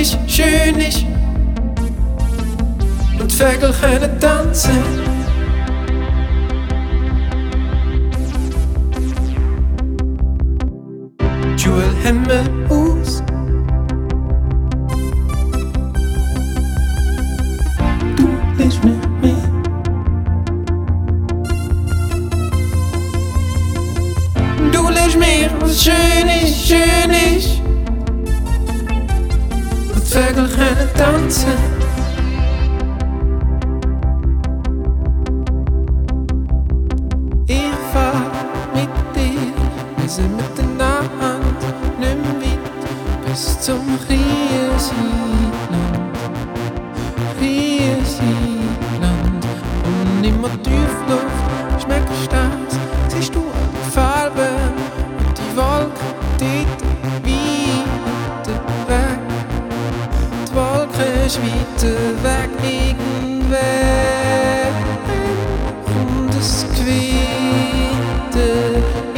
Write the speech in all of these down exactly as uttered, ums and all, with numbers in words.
ist, schön ist und Vögel können tanzen. Joel Himmel aus. Du bist mit mir. Du lässt mir, was schön ist, schön ist und Vögel können tanzen. Ich fahr mit dir, wir sind miteinander. Bis zum Riesiland, Riesiland. Und immer tief Luft schmeckst das. Siehst du alle Farben und die Wolken dort weiter weg. Die Wolke ist weiter weg, irgendwann kommt es Gewitter.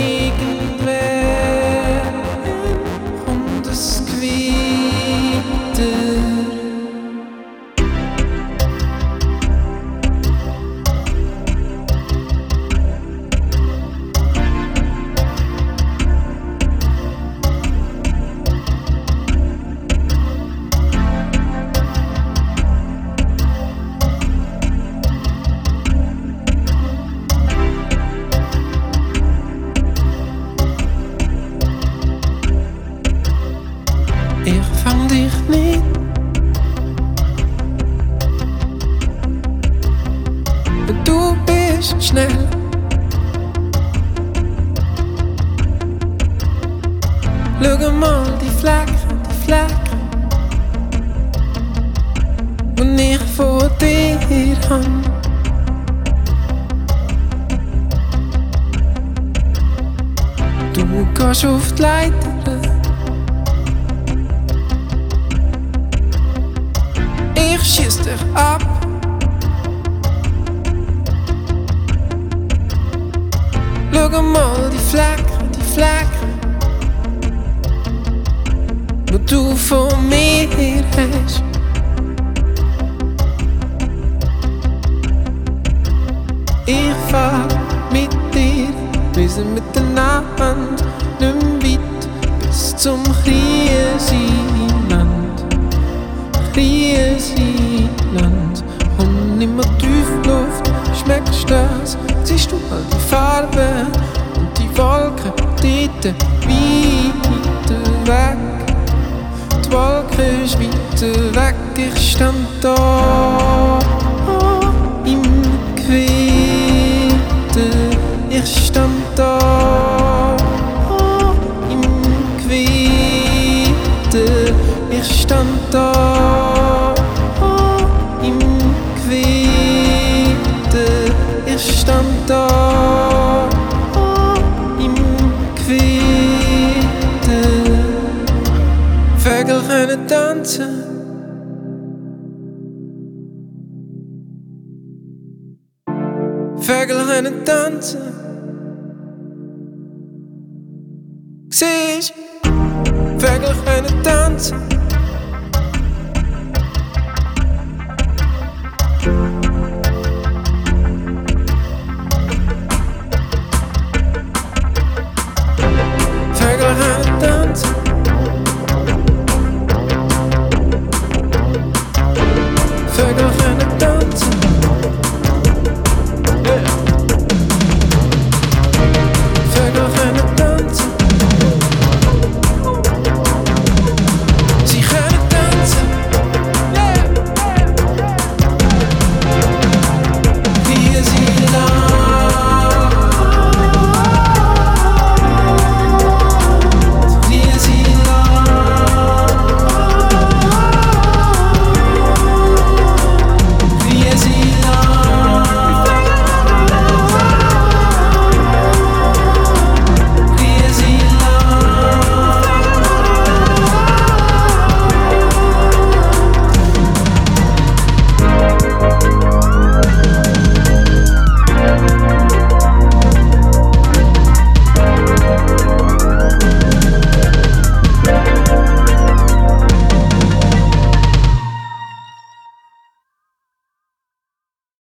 Ich fang dich nicht. Du bist schnell. Schau mal die Flecken, die Flecken, die ich vor dir hab. Du gehst auf die Leiter. Ich schiess dich ab. Schau mal die Flecken, die Flecken, die du von mir hast. Ich fahr mit dir, wir sind miteinander, nicht weit bis zum Riesiland. Riesiland. Und immer tief Luft schmeckst das. Siehst du all die Farben und die Wolken dort weiter weg. Die Wolke ist weiter weg. Ich stand da im Gewitter. Ich stand da im Gewitter. Ich stand da im Gewitter. Ich stand da im Gewitter. Vögel können tanzen. Vögel können tanzen. Siehst, Vögel können tanzen.